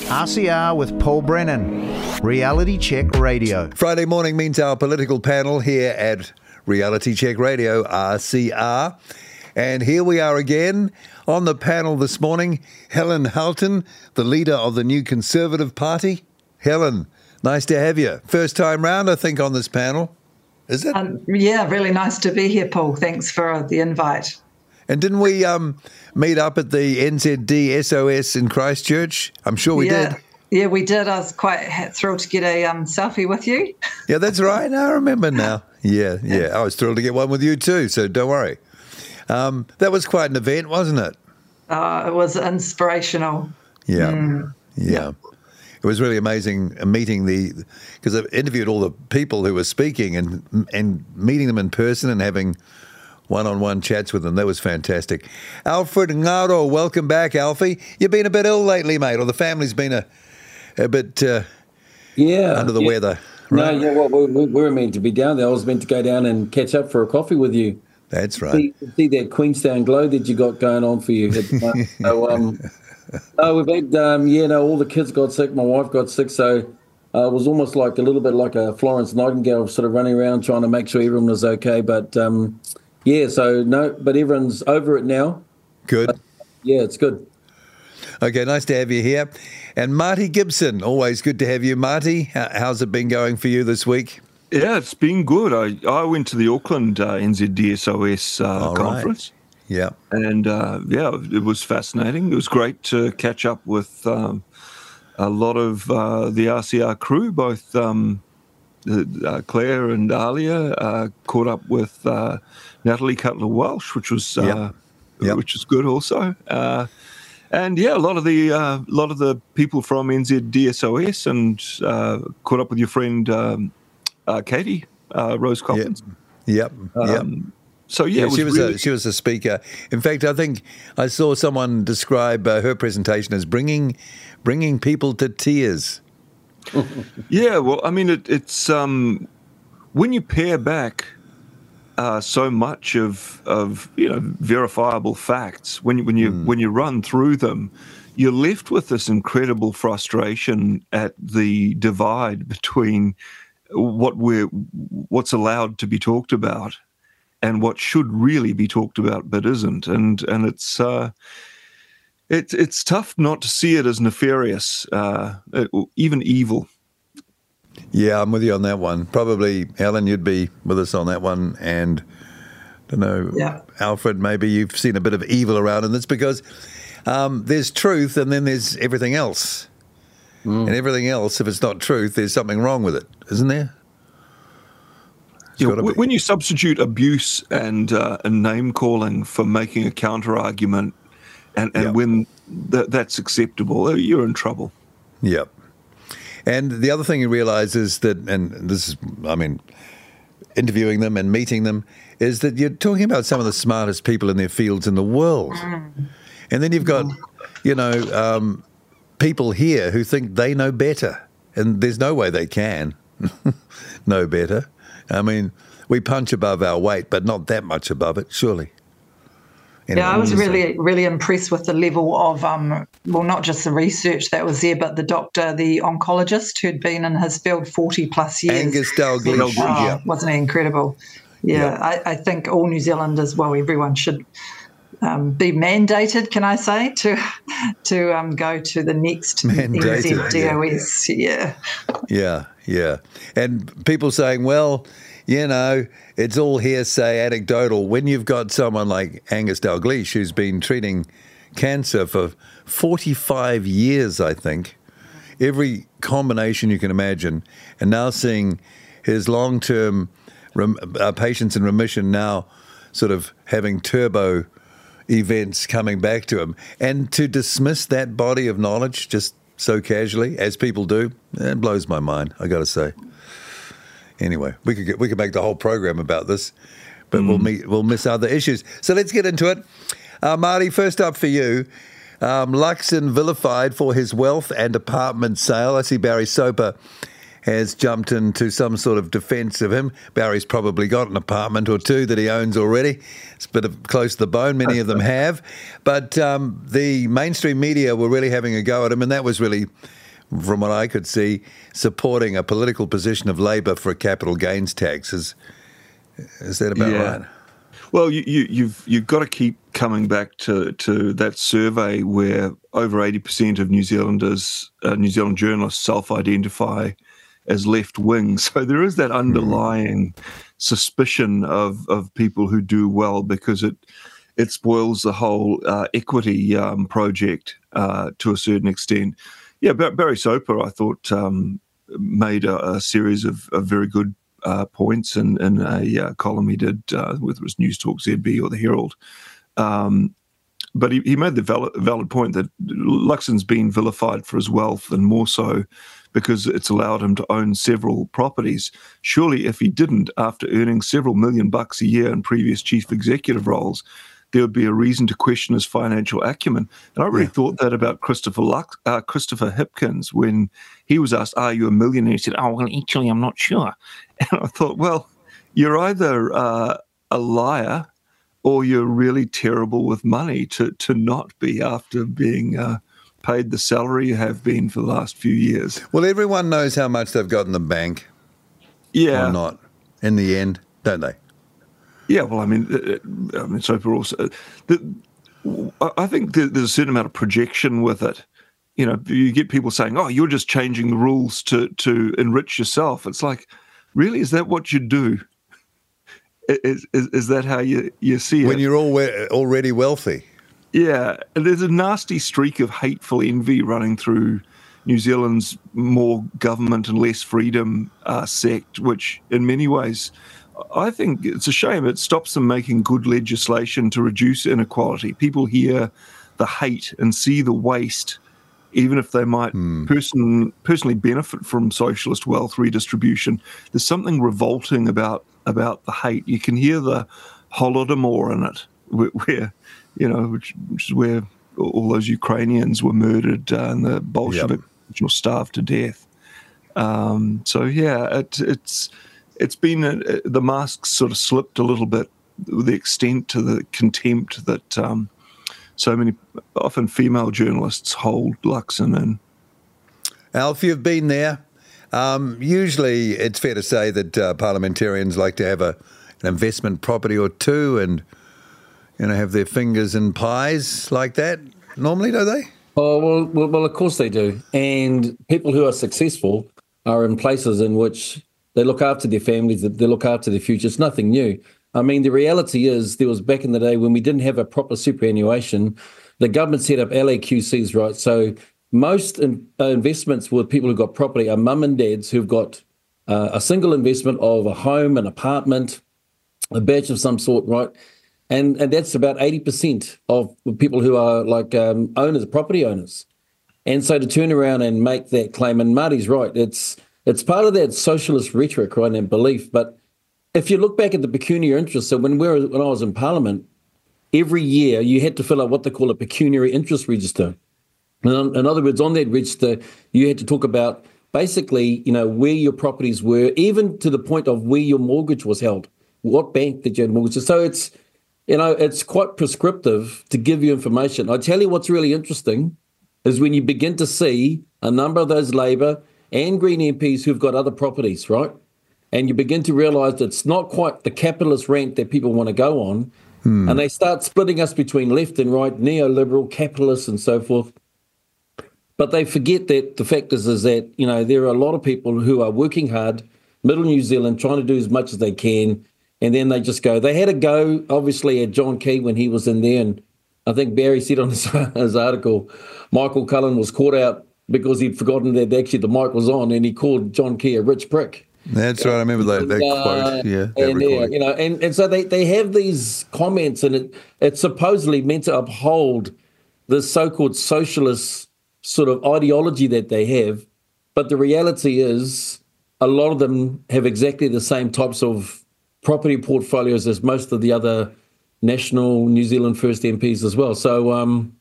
RCR with Paul Brennan, Reality Check Radio. Friday morning means our political panel here at Reality Check Radio, RCR. And here we are again on the panel this morning, Helen Halton, the leader of the New Conservative Party. Helen, nice to have you. First time round, I think, on this panel. Is it? Yeah, really nice to be here, Paul. Thanks for the invite. And didn't we meet up at the NZD SOS in Christchurch? I'm sure we did. Yeah, we did. I was quite thrilled to get a selfie with you. Yeah, that's right. I remember now. Yeah. I was thrilled to get one with you too, so don't worry. That was quite an event, wasn't it? It was inspirational. Yeah. It was really amazing meeting because I interviewed all the people who were speaking and meeting them in person and having one-on-one chats with them. That was fantastic. Alfred Ngaro, welcome back, Alfie. You've been a bit ill lately, mate, or the family's been a bit under the weather. Right? No, well, we were meant to be down there. I was meant to go down and catch up for a coffee with you. That's right. See that Queenstown glow that you got going on for you. We've had, all the kids got sick. My wife got sick, so it was almost like a little bit like a Florence Nightingale sort of running around trying to make sure everyone was okay. But but everyone's over it now. Good. It's good. Okay, nice to have you here. And Marty Gibson, always good to have you, Marty. How's it been going for you this week? Yeah, it's been good. I went to the Auckland NZDSOS conference. Right. Yeah. And, it was fascinating. It was great to catch up with a lot of the RCR crew, both Claire and Alia, caught up with Natalie Cutler-Welsh, which was good also. And a lot of the people from NZDSOS and caught up with your friend Katie Rose Collins. Yep. She was a speaker. In fact, I think I saw someone describe her presentation as bringing people to tears. Yeah, well, I mean, it's when you pare back so much of verifiable facts, when you run through them, you're left with this incredible frustration at the divide between what's allowed to be talked about and what should really be talked about but isn't, and it's tough not to see it as nefarious, even evil. Yeah, I'm with you on that one. Probably, Helen, you'd be with us on that one. And, I don't know, Alfred, maybe you've seen a bit of evil around in this because there's truth and then there's everything else. And everything else, if it's not truth, there's something wrong with it, isn't there? When you substitute abuse and name-calling for making a counter-argument and when that's acceptable, you're in trouble. Yep. And the other thing you realise is that, and this is, interviewing them and meeting them, is that you're talking about some of the smartest people in their fields in the world. And then you've got, people here who think they know better. And there's no way they can know better. I mean, we punch above our weight, but not that much above it, surely. Anyway, I was really impressed with the level of, not just the research that was there, but the doctor, the oncologist who'd been in his field 40 plus years. Angus Dalgleish. Wasn't he incredible? Yeah. I think all New Zealanders, everyone should be mandated, can I say, to go to the next NZDOS. Yeah. And people saying, well, it's all hearsay, anecdotal. When you've got someone like Angus Dalgleish who's been treating cancer for 45 years, I think, every combination you can imagine, and now seeing his long-term patients in remission now sort of having turbo events coming back to him, and to dismiss that body of knowledge just so casually, as people do, it blows my mind, I got to say. Anyway, we could make the whole program about this, but we'll miss other issues. So let's get into it. Marty, first up for you, Luxon vilified for his wealth and apartment sale. I see Barry Soper has jumped into some sort of defence of him. Barry's probably got an apartment or two that he owns already. It's a bit of close to the bone. Many of them have. But the mainstream media were really having a go at him, and that was really, from what I could see, supporting a political position of Labor for a capital gains tax. Is that about right? Well, you've got to keep coming back to that survey where over 80% of New Zealand journalists self-identify as left-wing. So there is that underlying suspicion of people who do well, because it spoils the whole equity project to a certain extent. Yeah, Barry Soper, I thought, made a series of very good points in a column he did, whether it was News Talk ZB or the Herald. But he made the valid point that Luxon's been vilified for his wealth, and more so because it's allowed him to own several properties. Surely if he didn't, after earning several $1 million a year in previous chief executive roles, there would be a reason to question his financial acumen. And I really thought that about Christopher Hipkins when he was asked, "Are you a millionaire?" He said, "Oh, well, actually, I'm not sure." And I thought, well, you're either a liar or you're really terrible with money to not be, after being paid the salary you have been for the last few years. Well, everyone knows how much they've got in the bank. Yeah. Or not, in the end, don't they? Yeah, well, I mean, Soper also. I think there's a certain amount of projection with it. You know, you get people saying, "Oh, you're just changing the rules to enrich yourself." It's like, really, is that what you do? Is that how you see it? When you're already wealthy. Yeah, there's a nasty streak of hateful envy running through New Zealand's more government and less freedom sect, which in many ways, I think it's a shame. It stops them making good legislation to reduce inequality. People hear the hate and see the waste, even if they might personally benefit from socialist wealth redistribution. There's something revolting about the hate. You can hear the Holodomor in it, where which is where all those Ukrainians were murdered and the Bolshevik were starved to death. So yeah, it's been the mask sort of slipped a little bit, the extent to the contempt that so many often female journalists hold Luxon in. Alf, you've been there. Usually it's fair to say that parliamentarians like to have an investment property or two and have their fingers in pies like that normally, do they? Oh, well, of course they do. And people who are successful are in places in which they look after their families, they look after their future. It's nothing new. I mean, the reality is there was back in the day when we didn't have a proper superannuation, the government set up LAQCs, right? So most investments with people who've got property are mum and dads who've got a single investment of a home, an apartment, a badge of some sort, right? And that's about 80% of people who are like owners, property owners. And so to turn around and make that claim, and Marty's right, it's part of that socialist rhetoric, right, and belief. But if you look back at the pecuniary interest, so when I was in Parliament, every year you had to fill out what they call a pecuniary interest register. In other words, on that register, you had to talk about basically, where your properties were, even to the point of where your mortgage was held, what bank did you have mortgages. So it's quite prescriptive to give you information. I tell you what's really interesting is when you begin to see a number of those Labor and Green MPs who've got other properties, right? And you begin to realise it's not quite the capitalist rant that people want to go on. And they start splitting us between left and right, neoliberal, capitalists and so forth. But they forget that the fact is that, there are a lot of people who are working hard, middle New Zealand, trying to do as much as they can. And then they just go. They had a go, obviously, at John Key when he was in there. And I think Barry said on his article, Michael Cullen was caught out because he'd forgotten that actually the mic was on, and he called John Key a rich prick. That's right. I remember that quote. Yeah, and so they have these comments, and it's supposedly meant to uphold the so-called socialist sort of ideology that they have. But the reality is a lot of them have exactly the same types of property portfolios as most of the other national New Zealand First MPs as well. So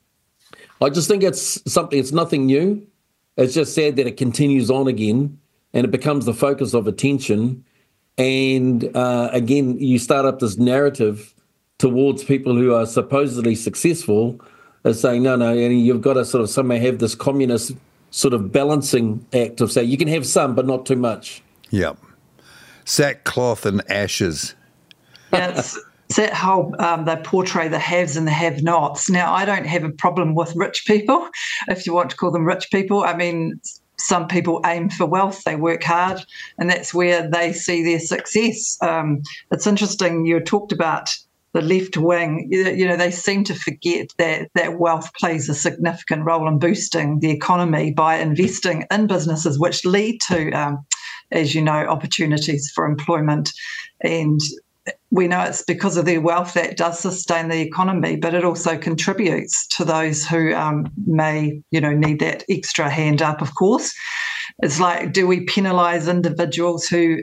I just think it's nothing new. It's just sad that it continues on again. and it becomes the focus of attention. And again, you start up this narrative towards people who are supposedly successful as saying, no, and you've got to sort of somehow have this communist sort of balancing act of saying you can have some, but not too much. Yep. Sackcloth and ashes. Yes. It's that whole, they portray the haves and the have-nots. Now, I don't have a problem with rich people, if you want to call them rich people. I mean, some people aim for wealth, they work hard, and that's where they see their success. It's interesting, you talked about the left wing. You know, they seem to forget that wealth plays a significant role in boosting the economy by investing in businesses which lead to, as you know, opportunities for employment. And we know it's because of their wealth that does sustain the economy, but it also contributes to those who may, need that extra hand up, of course. It's like, do we penalise individuals who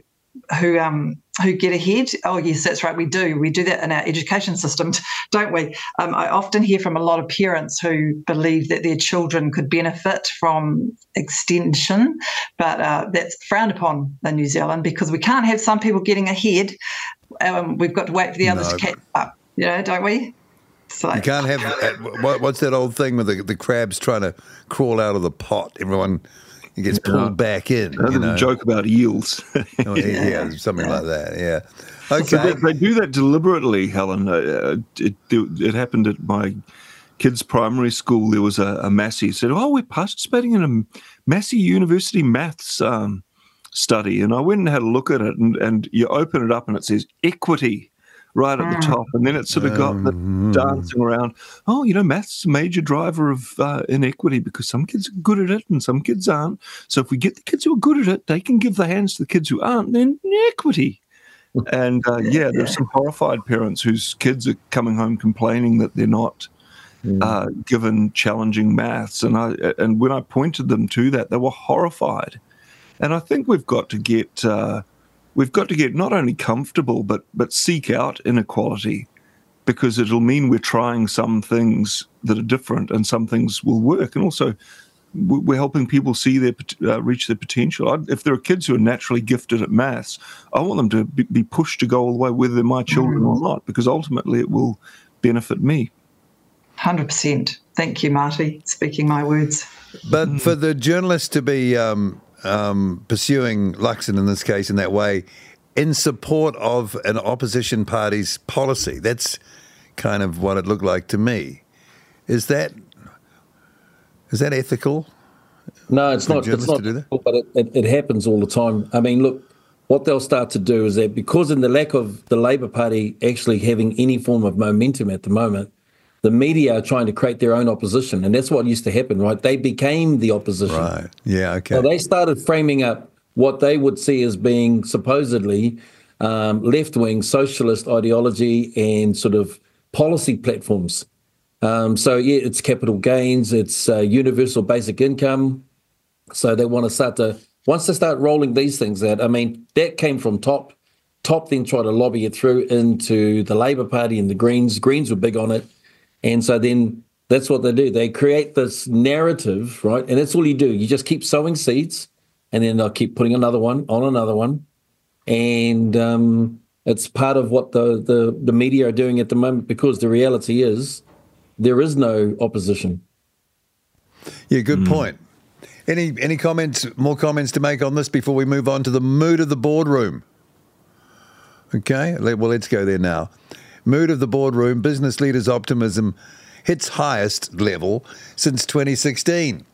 get ahead? Oh, yes, that's right, we do. We do that in our education system, don't we? I often hear from a lot of parents who believe that their children could benefit from extension, but that's frowned upon in New Zealand because we can't have some people getting ahead. We've got to wait for the others to catch up, don't we? So, you can't have, what's that old thing with the crabs trying to crawl out of the pot? Everyone gets pulled back in. Joke about eels. Yeah, something like that, yeah. Okay. So they do that deliberately, Helen. It happened at my kids' primary school. There was a Massey said, we're participating in a Massey University maths study. And I went and had a look at it, and you open it up and it says equity right at the top. And then it sort of got the dancing around. Maths is a major driver of inequity because some kids are good at it and some kids aren't. So if we get the kids who are good at it, they can give the hands to the kids who aren't, then equity. And there's some horrified parents whose kids are coming home complaining that they're not given challenging maths. And when I pointed them to that, they were horrified. And I think we've got to get not only comfortable but seek out inequality, because it'll mean we're trying some things that are different and some things will work. And also, we're helping people see reach their potential. If there are kids who are naturally gifted at maths, I want them to be pushed to go all the way, whether they're my children or not, because ultimately it will benefit me. 100%. Thank you, Marty. Speaking my words. But for the journalists to be pursuing Luxon in this case in that way, in support of an opposition party's policy, that's kind of what it looked like to me. Is that ethical? No, it's not. It's not ethical, but it happens all the time. I mean, look, what they'll start to do is that because in the lack of the Labour Party actually having any form of momentum at the moment, the media are trying to create their own opposition, and that's what used to happen, right? They became the opposition. Right, yeah, okay. So they started framing up what they would see as being supposedly left-wing socialist ideology and sort of policy platforms. It's capital gains, it's universal basic income. So they want to once they start rolling these things out, I mean, that came from top then tried to lobby it through into the Labour Party and the Greens. Greens were big on it. And so then that's what they do. They create this narrative, right? And that's all you do. You just keep sowing seeds, and then they'll keep putting another one on another one. And it's part of what the media are doing at the moment, because the reality is there is no opposition. Yeah, good point. Any more comments to make on this before we move on to the mood of the boardroom? Okay, let's go there now. Mood of the boardroom, business leaders' optimism hits highest level since 2016.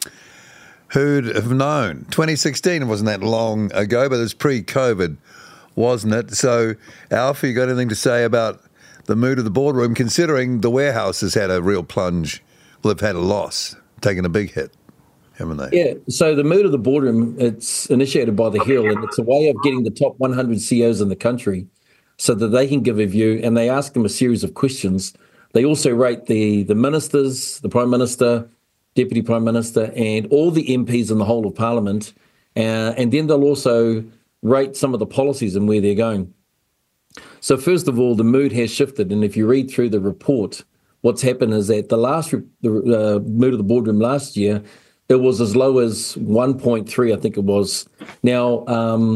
Who'd have known? 2016, it wasn't that long ago, but it was pre-COVID, wasn't it? So, Alf, you got anything to say about the mood of the boardroom, considering the warehouse has had a real plunge? Well, they've had a loss, taken a big hit, haven't they? Yeah, so the mood of the boardroom, it's initiated by the Hill, and it's a way of getting the top 100 CEOs in the country so that they can give a view, and they ask them a series of questions. They also rate the ministers, the Prime Minister, Deputy Prime Minister, and all the MPs in the whole of Parliament. And then they'll also rate some of the policies and where they're going. So first of all, the mood has shifted. And if you read through the report, what's happened is that the mood of the boardroom last year, it was as low as 1.3, I think it was, Now,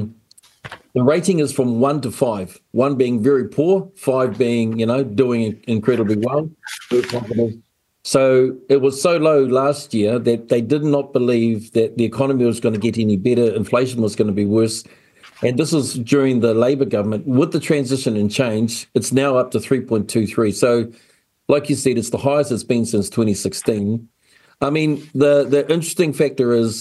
the rating is from 1 to 5, 1 being very poor, 5 being, doing incredibly well, very positive. So it was so low last year that they did not believe that the economy was going to get any better, inflation was going to be worse. And this was during the Labour government. With the transition and change, it's now up to 3.23. So, like you said, it's the highest it's been since 2016. I mean, the interesting factor is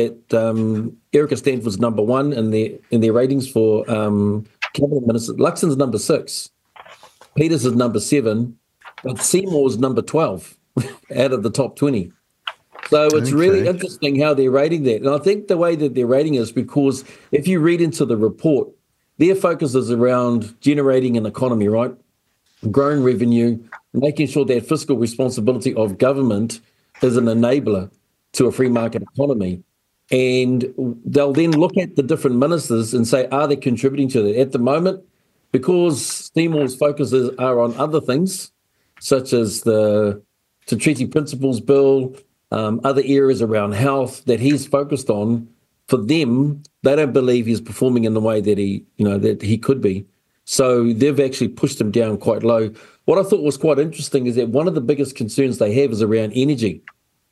that Erica Stanford's number 1 in their ratings for cabinet ministers. Luxon's number 6, Peters is number 7, but Seymour's number 12 out of the top 20. So it's really interesting how they're rating that. And I think the way that they're rating is because if you read into the report, their focus is around generating an economy, right? Growing revenue, making sure that fiscal responsibility of government is an enabler to a free market economy. And they'll then look at the different ministers and say, are they contributing to that? At the moment, because Seymour's focuses are on other things, such as the Treaty Principles Bill, other areas around health that he's focused on, for them, they don't believe he's performing in the way that he could be. So they've actually pushed him down quite low. What I thought was quite interesting is that one of the biggest concerns they have is around energy.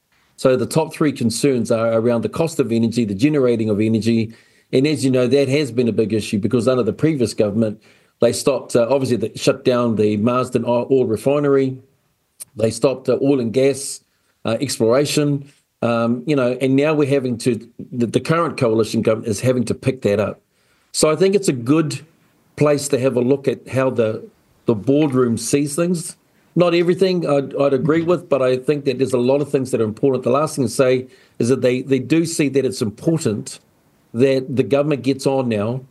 So the top 3 concerns are around the cost of energy, the generating of energy. And as you know, that has been a big issue because under the previous government, they stopped, obviously, they shut down the Marsden oil refinery. They stopped oil and gas exploration, and now we're having to, the current coalition government is having to pick that up. So I think it's a good place to have a look at how the boardroom sees things. Not everything I'd agree with, but I think that there's a lot of things that are important. The last thing to say is that they do see that it's important that the government gets on now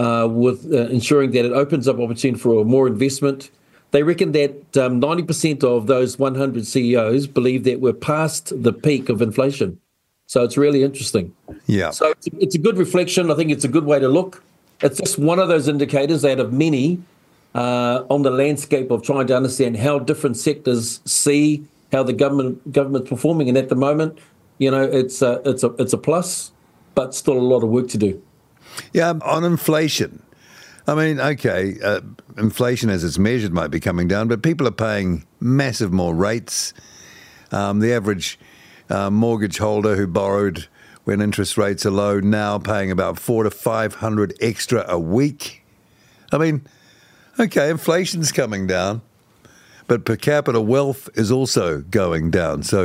with ensuring that it opens up opportunity for more investment. They reckon that 90% of those 100 CEOs believe that we're past the peak of inflation. So it's really interesting. Yeah. So it's a good reflection. I think it's a good way to look. It's just one of those indicators out of many on the landscape of trying to understand how different sectors see how the government's performing. And at the moment, it's a plus, but still a lot of work to do. Yeah, on inflation. I mean, okay, inflation as it's measured might be coming down, but people are paying massive more rates. The average mortgage holder who borrowed when interest rates are low now paying about $400 to $500 extra a week. I mean, okay, inflation's coming down, but per capita wealth is also going down. So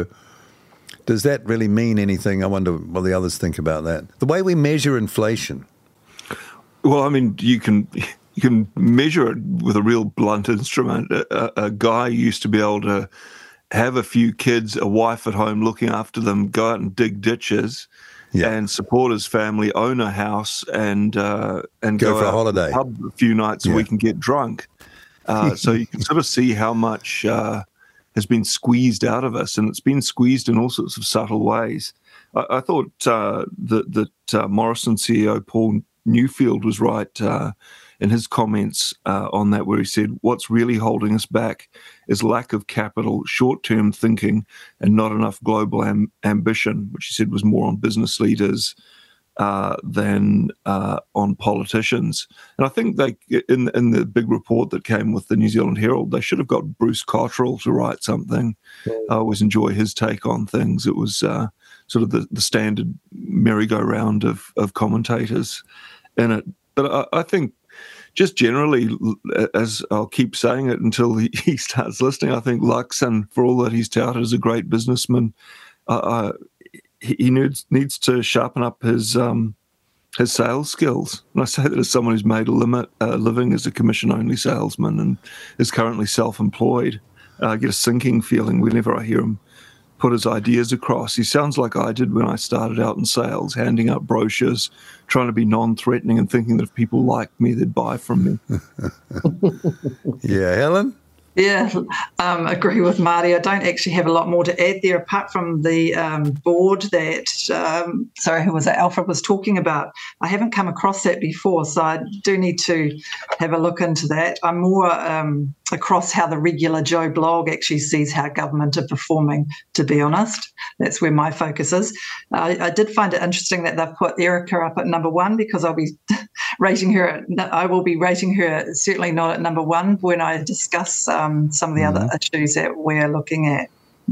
does that really mean anything? I wonder what the others think about that. The way we measure inflation. Well, I mean, you can measure it with a real blunt instrument. A guy used to be able to have a few kids, a wife at home looking after them, go out and dig ditches, and support his family, own a house, and go for a holiday, pub a few nights a week and get drunk. So you can sort of see how much has been squeezed out of us, and it's been squeezed in all sorts of subtle ways. I thought that Morrison CEO Paul Newfield was right in his comments on that, where he said, what's really holding us back is lack of capital, short-term thinking, and not enough global ambition, which he said was more on business leaders than on politicians. And I think they, in the big report that came with the New Zealand Herald, they should have got Bruce Cottrell to write something. I always enjoy his take on things. It was sort of the standard merry-go-round of commentators in it. But I think just generally, as I'll keep saying it until he starts listening, I think Luxon, for all that he's touted as a great businessman, he needs to sharpen up his sales skills. And I say that as someone who's made a living as a commission-only salesman and is currently self-employed. I get a sinking feeling whenever I hear him put his ideas across. He sounds like I did when I started out in sales, handing out brochures, trying to be non-threatening and thinking that if people liked me, they'd buy from me. Yeah, Helen? Yeah, agree with Marty. I don't actually have a lot more to add there, apart from the board that, who was it, Alfred was talking about. I haven't come across that before, so I do need to have a look into that. I'm more across how the regular Joe blog actually sees how government are performing, to be honest. That's where my focus is. I did find it interesting that they've put Erica up at number 1, because I'll be rating her. I will be rating her certainly not at number 1 when I discuss some of the other issues that we're looking at.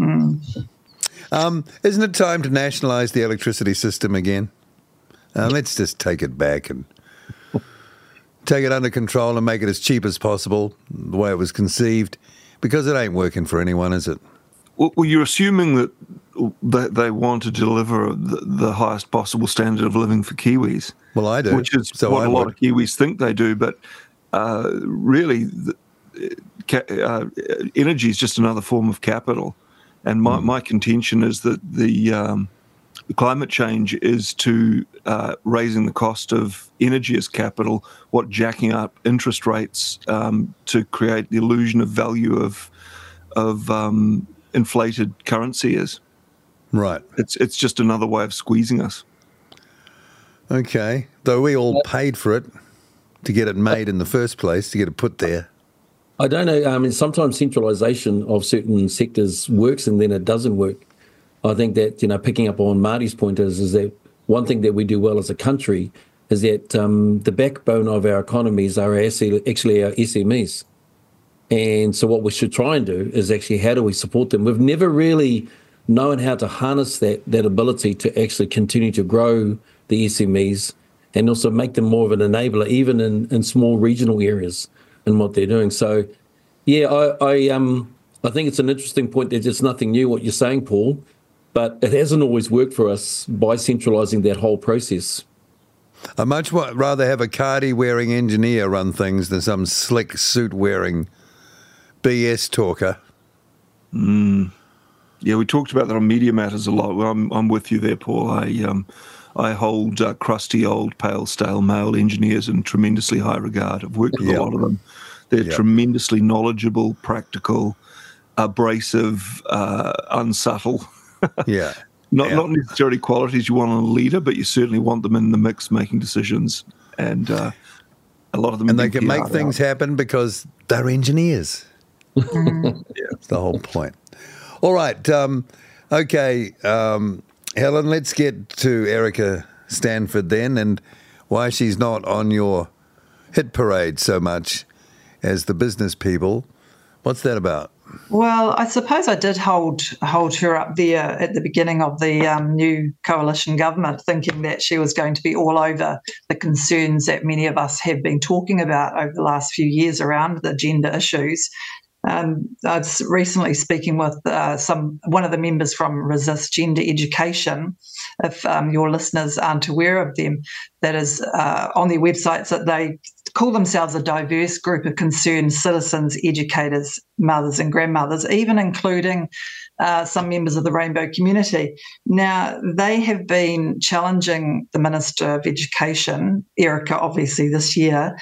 Isn't it time to nationalise the electricity system again? Let's just take it back and take it under control and make it as cheap as possible, the way it was conceived, because it ain't working for anyone, is it? Well, you're assuming that they want to deliver the highest possible standard of living for Kiwis. Well, I do. Which is what a lot of Kiwis think they do, but really, energy is just another form of capital. And my contention is that the climate change is to raising the cost of energy as capital, what jacking up interest rates to create the illusion of value of inflated currency is. Right. It's just another way of squeezing us. Okay. Though we all paid for it to get it made in the first place, to get it put there. I don't know. Sometimes centralisation of certain sectors works and then it doesn't work. I think that, picking up on Marty's point is that one thing that we do well as a country is that the backbone of our economies are actually our SMEs. And so what we should try and do is actually how do we support them? We've never really known how to harness that ability to actually continue to grow the SMEs and also make them more of an enabler, even in small regional areas in what they're doing. So, yeah, I think it's an interesting point. There's just nothing new what you're saying, Paul. But it hasn't always worked for us by centralising that whole process. I'd much rather have a Cardi-wearing engineer run things than some slick suit-wearing BS talker. Yeah, we talked about that on Media Matters a lot. Well, I'm with you there, Paul. I hold crusty, old, pale, stale male engineers in tremendously high regard. I've worked with a lot of them. They're tremendously knowledgeable, practical, abrasive, unsubtle. Yeah. Not necessarily qualities you want in a leader, but you certainly want them in the mix making decisions. And a lot of them. And they can make things happen because they're engineers. That's the whole point. All right. Okay. Helen, let's get to Erica Stanford then, and why she's not on your hit parade so much as the business people. What's that about? Well, I suppose I did hold her up there at the beginning of the new coalition government, thinking that she was going to be all over the concerns that many of us have been talking about over the last few years around the gender issues. I was recently speaking with one of the members from Resist Gender Education. If your listeners aren't aware of them, that is on their websites that they call themselves a diverse group of concerned citizens, educators, mothers and grandmothers, even including some members of the rainbow community. Now, they have been challenging the Minister of Education, Erica, obviously this year,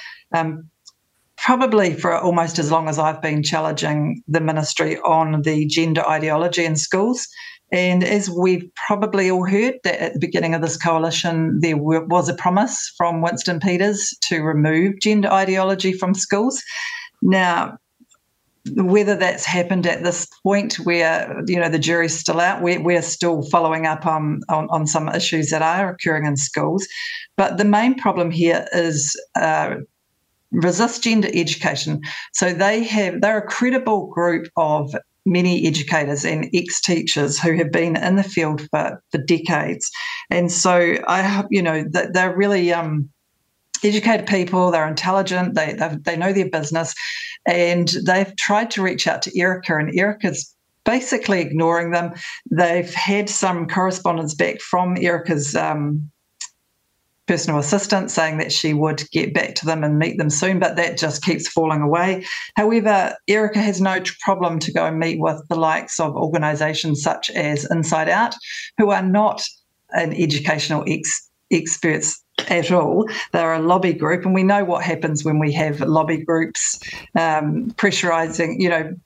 probably for almost as long as I've been challenging the ministry on the gender ideology in schools. And as we've probably all heard, that at the beginning of this coalition, there was a promise from Winston Peters to remove gender ideology from schools. Now, whether that's happened at this point where, the jury's still out, we're still following up on some issues that are occurring in schools. But the main problem here is Resist Gender Education. So they're a credible group of many educators and ex-teachers who have been in the field for decades. And so I hope, that they're really educated people, they're intelligent, they know their business, and they've tried to reach out to Erica, and Erica's basically ignoring them. They've had some correspondence back from Erica's personal assistant saying that she would get back to them and meet them soon, but that just keeps falling away. However, Erica has no problem to go and meet with the likes of organisations such as Inside Out, who are not an educational experts at all. They're a lobby group, and we know what happens when we have lobby groups pressurising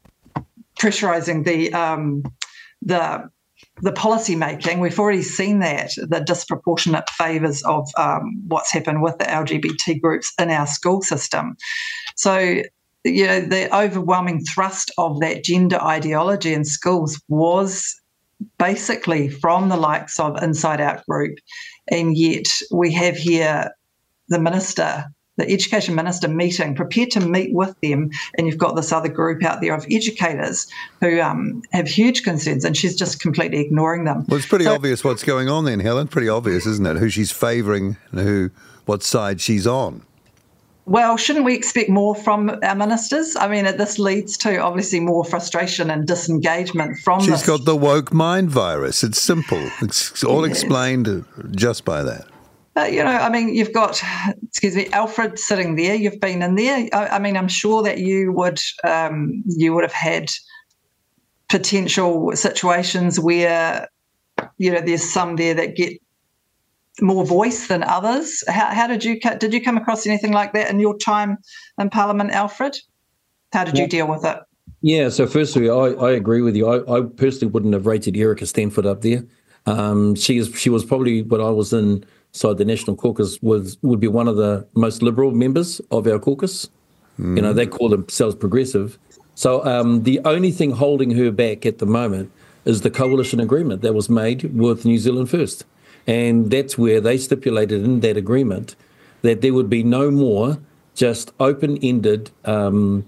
the policy making. We've already seen that, the disproportionate favours of what's happened with the LGBT groups in our school system. So the overwhelming thrust of that gender ideology in schools was basically from the likes of Inside Out Group, and yet we have here the Education Minister prepared to meet with them, and you've got this other group out there of educators who have huge concerns, and she's just completely ignoring them. Well, it's pretty obvious what's going on then, Helen. Pretty obvious, isn't it? Who she's favouring and what side she's on. Well, shouldn't we expect more from our ministers? I mean, this leads to obviously more frustration and disengagement from She's got the woke mind virus. It's simple. It's all explained just by that. But, I mean, you've got, Alfred sitting there. You've been in there. I mean, I'm sure that you would have had potential situations where, there's some there that get more voice than others. How did you come across anything like that in your time in Parliament, Alfred? How did you deal with it? Yeah, so firstly, I agree with you. I personally wouldn't have rated Erica Stanford up there. She was probably, when I was inside the National Caucus, would be one of the most liberal members of our caucus. They call themselves progressive. So the only thing holding her back at the moment is the coalition agreement that was made with New Zealand First. And that's where they stipulated in that agreement that there would be no more just open-ended, a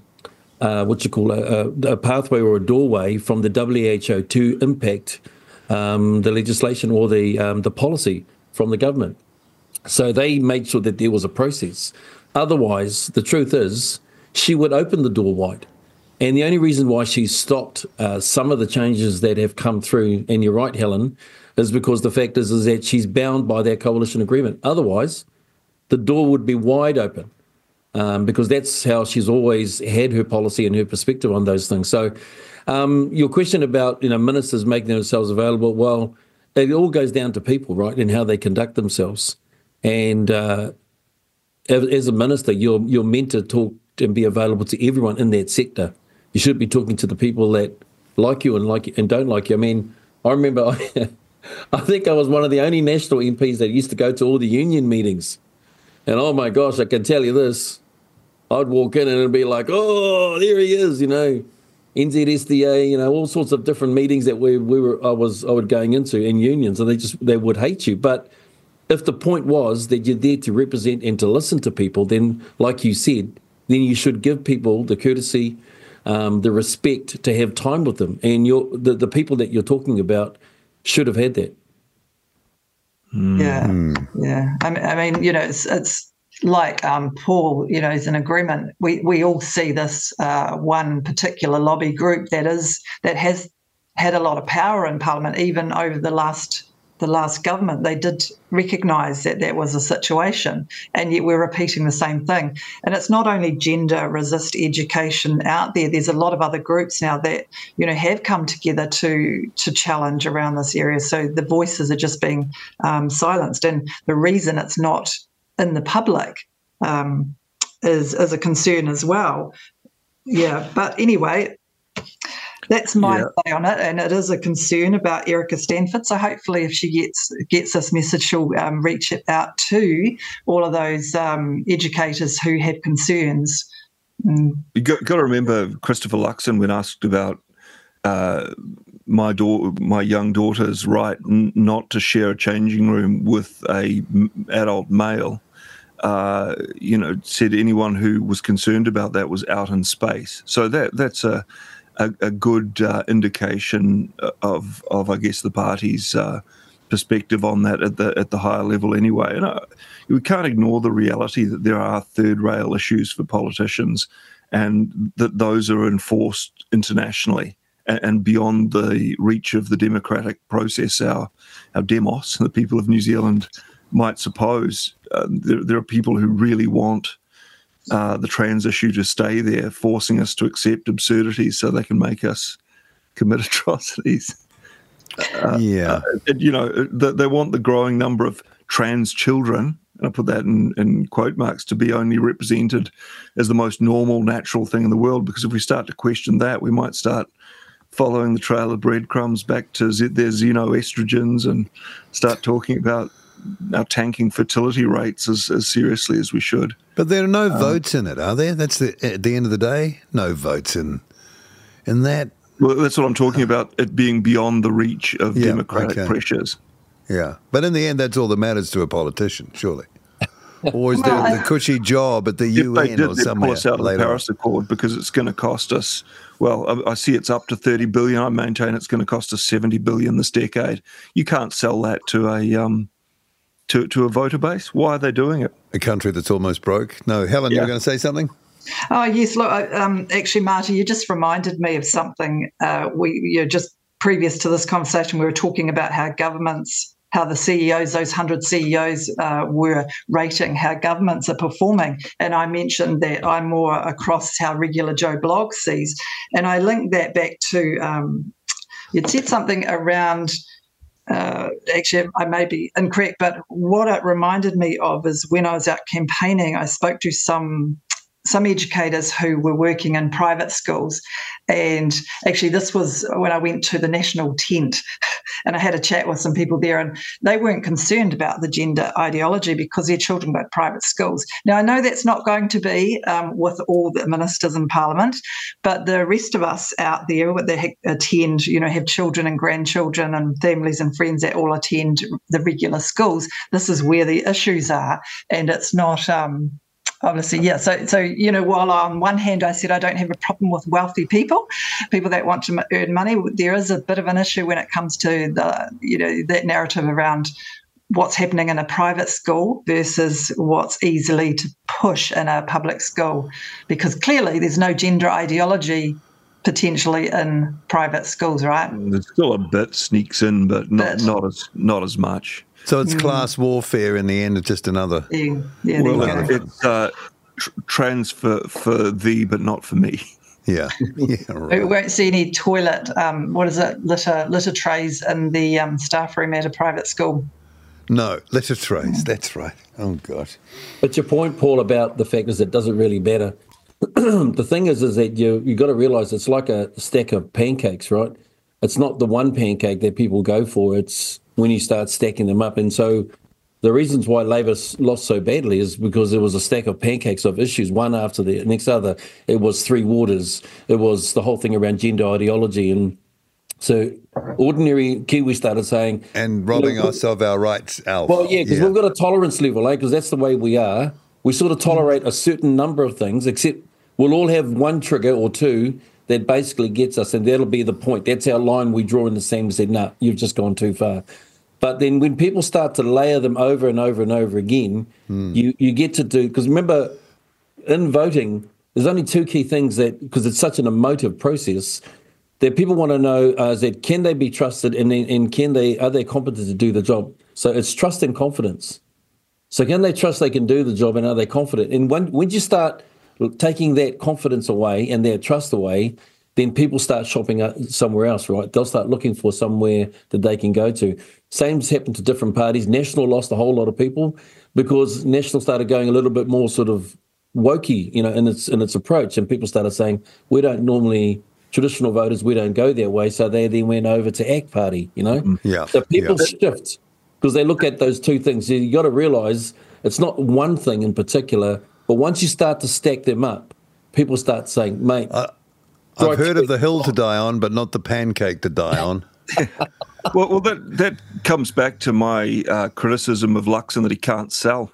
pathway or a doorway from the WHO to impact the legislation or the policy from the government. So they made sure that there was a process. Otherwise, the truth is, she would open the door wide. And the only reason why she stopped some of the changes that have come through, and you're right, Helen, is because the fact is that she's bound by that coalition agreement. Otherwise, the door would be wide open because that's how she's always had her policy and her perspective on those things. So your question about ministers making themselves available, well, it all goes down to people, right, and how they conduct themselves. And as a minister, you're meant to talk and be available to everyone in that sector. You should be talking to the people that like you and don't like you. I mean, I remember I think I was one of the only national MPs that used to go to all the union meetings. And oh my gosh, I can tell you this. I'd walk in and it'd be like, oh, there he is, NZSDA, all sorts of different meetings that I was going into in unions, and they would hate you. But if the point was that you're there to represent and to listen to people, then like you said, then you should give people the courtesy, the respect to have time with them. And the people that you're talking about should have had that. Yeah. I mean, it's like Paul, is an agreement. We all see this one particular lobby group that has had a lot of power in Parliament, even over the last government. They did recognise that was a situation, and yet we're repeating the same thing. And it's not only gender resist education out there. There's a lot of other groups now that have come together to challenge around this area. So the voices are just being silenced, and the reason it's not in the public is a concern as well. Yeah, but anyway, that's my say on it, and it is a concern about Erica Stanford. So hopefully, if she gets this message, she'll reach it out to all of those educators who have concerns. You got to remember Christopher Luxon, when asked about my young daughter's right not to share a changing room with a adult male. Said anyone who was concerned about that was out in space. So that's a good indication of I guess the party's perspective on that at the higher level anyway. And we can't ignore the reality that there are third rail issues for politicians, and that those are enforced internationally and beyond the reach of the democratic process, our demos, the people of New Zealand might suppose. There are people who really want the trans issue to stay there, forcing us to accept absurdities so they can make us commit atrocities. They want the growing number of trans children, and I put that in quote marks, to be only represented as the most normal, natural thing in the world, because if we start to question that, we might start following the trail of breadcrumbs back to their xenoestrogens and start talking about our tanking fertility rates as seriously as we should. But there are no votes in it, are there? That's at the end of the day, no votes in that. Well, that's what I'm talking about, it being beyond the reach of democratic pressures. Yeah. But in the end, that's all that matters to a politician, surely. Or is there the cushy job at the UN or somewhere? Pull us out of the Paris Accord because it's going to cost us, well, I see it's up to 30 billion. I maintain it's going to cost us 70 billion this decade. You can't sell that to a voter base. Why are they doing it? A country that's almost broke. No, Helen, you were going to say something? Oh, yes. Look, actually, Marty, you just reminded me of something. Just previous to this conversation, we were talking about how the CEOs, those 100 CEOs, were rating how governments are performing. And I mentioned that I'm more across how Regular Joe blog sees. And I linked that back to, you'd said something around, actually, I may be incorrect, but what it reminded me of is when I was out campaigning, I spoke to some educators who were working in private schools. And actually, this was when I went to the National Tent and I had a chat with some people there, and they weren't concerned about the gender ideology because their children go to private schools. Now, I know that's not going to be with all the ministers in Parliament, but the rest of us out there that attend, have children and grandchildren and families and friends that all attend the regular schools, this is where the issues are. And it's not... Obviously, yeah. So while on one hand I said I don't have a problem with wealthy people that want to earn money, there is a bit of an issue when it comes to that narrative around what's happening in a private school versus what's easily to push in a public school, because clearly there's no gender ideology potentially in private schools, right? There's still a bit sneaks in, but not as much. So it's class warfare in the end. It's just another. It's trans for thee, but not for me. Yeah, right. We won't see any toilet. Litter trays in the staff room at a private school. No, litter trays. That's right. Oh gosh. But your point, Paul, about the fact is it doesn't really matter. The thing is that you got to realise it's like a stack of pancakes, right? It's not the one pancake that people go for. It's when you start stacking them up. And so the reasons why Labor lost so badly is because there was a stack of pancakes of issues, one after the next other. It was Three Waters. It was the whole thing around gender ideology. And so ordinary Kiwis started saying... And robbing us of our rights, Alf. Well, yeah, because we've got a tolerance level, because that's the way we are. We sort of tolerate a certain number of things, except we'll all have one trigger or two that basically gets us, and that'll be the point. That's our line we draw in the sand and say, nah, you've just gone too far. But then when people start to layer them over and over and over again, you get to do, because remember, in voting, there's only two key things that, because it's such an emotive process, that people want to know is that can they be trusted and are they competent to do the job? So it's trust and confidence. So can they trust they can do the job and are they confident? And when you start taking that confidence away and their trust away, then people start shopping somewhere else, right? They'll start looking for somewhere that they can go to. Same's happened to different parties. National lost a whole lot of people because National started going a little bit more sort of wokey, in its approach, and people started saying, we don't normally, traditional voters, we don't go their way, so they then went over to ACT Party, Yeah. So people shift because they look at those two things. So you got to realise it's not one thing in particular, but once you start to stack them up, people start saying, mate... I've heard of the hill to die on, but not the pancake to die on. Well, that comes back to my criticism of Luxon that he can't sell.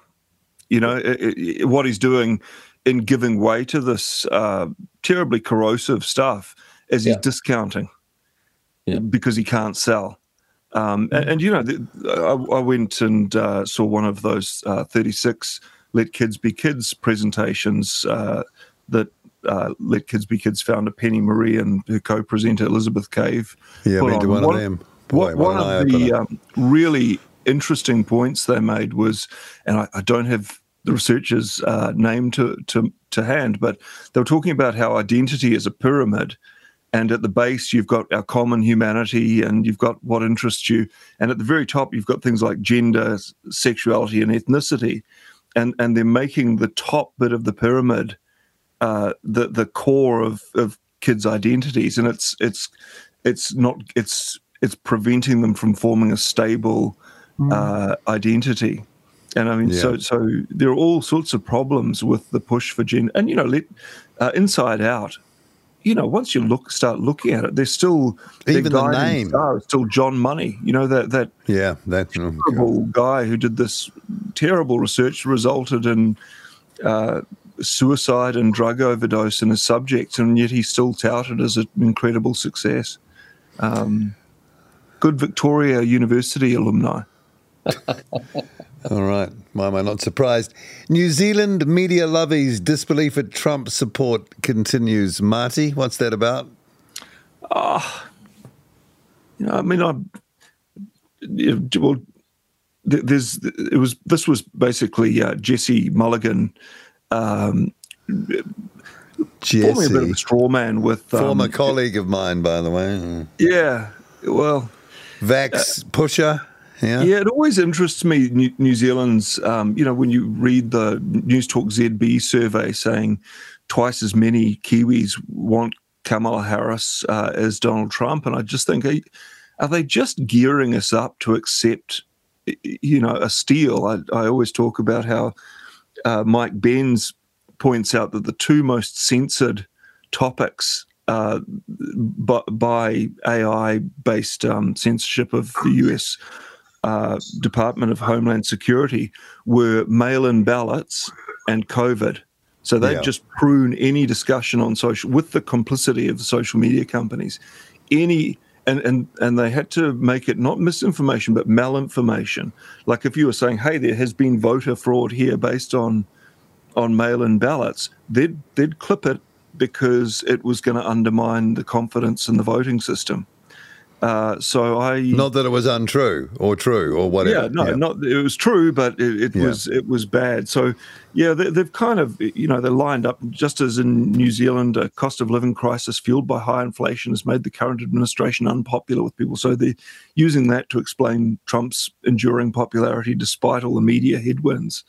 What he's doing in giving way to this terribly corrosive stuff is he's discounting because he can't sell. I went and saw one of those 36 Let Kids Be Kids presentations that Let Kids Be Kids founder Penny Marie and her co-presenter Elizabeth Cave. Yeah, I've been to one of them. Boy, one of the really interesting points they made was, and I don't have the researcher's name to hand, but they were talking about how identity is a pyramid, and at the base you've got our common humanity and you've got what interests you, and at the very top you've got things like gender, sexuality and ethnicity, and they're making the top bit of the pyramid the core of kids' identities, and it's preventing them from forming a stable identity. And I mean, so there are all sorts of problems with the push for gender. And, Inside Out, once you start looking at it, there's still even the name. Still John Money. That terrible guy who did this terrible research resulted in suicide and drug overdose in his subjects, and yet he's still touted as an incredible success. Good Victoria University alumni. All right. Why am I not surprised? New Zealand media lovies' disbelief at Trump support continues. Marty, what's that about? This was basically Jesse Mulligan, formerly a bit of a straw man with former colleague of mine, by the way. Yeah, well, Vax pusher. Yeah, it always interests me, New Zealand's, when you read the News Talk ZB survey saying twice as many Kiwis want Kamala Harris as Donald Trump. And I just think, are they just gearing us up to accept, a steal? I always talk about how Mike Benz points out that the two most censored topics by AI-based censorship of the US Department of Homeland Security were mail-in ballots and COVID. So they just prune any discussion on social, with the complicity of the social media companies. And they had to make it not misinformation but malinformation. Like if you were saying, hey, there has been voter fraud here based on mail-in ballots, they'd clip it because it was going to undermine the confidence in the voting system. Not that it was untrue or true or whatever. Not it was true, but it was bad. So they've kind of they're lined up, just as in New Zealand, a cost of living crisis fueled by high inflation has made the current administration unpopular with people. So they're using that to explain Trump's enduring popularity despite all the media headwinds.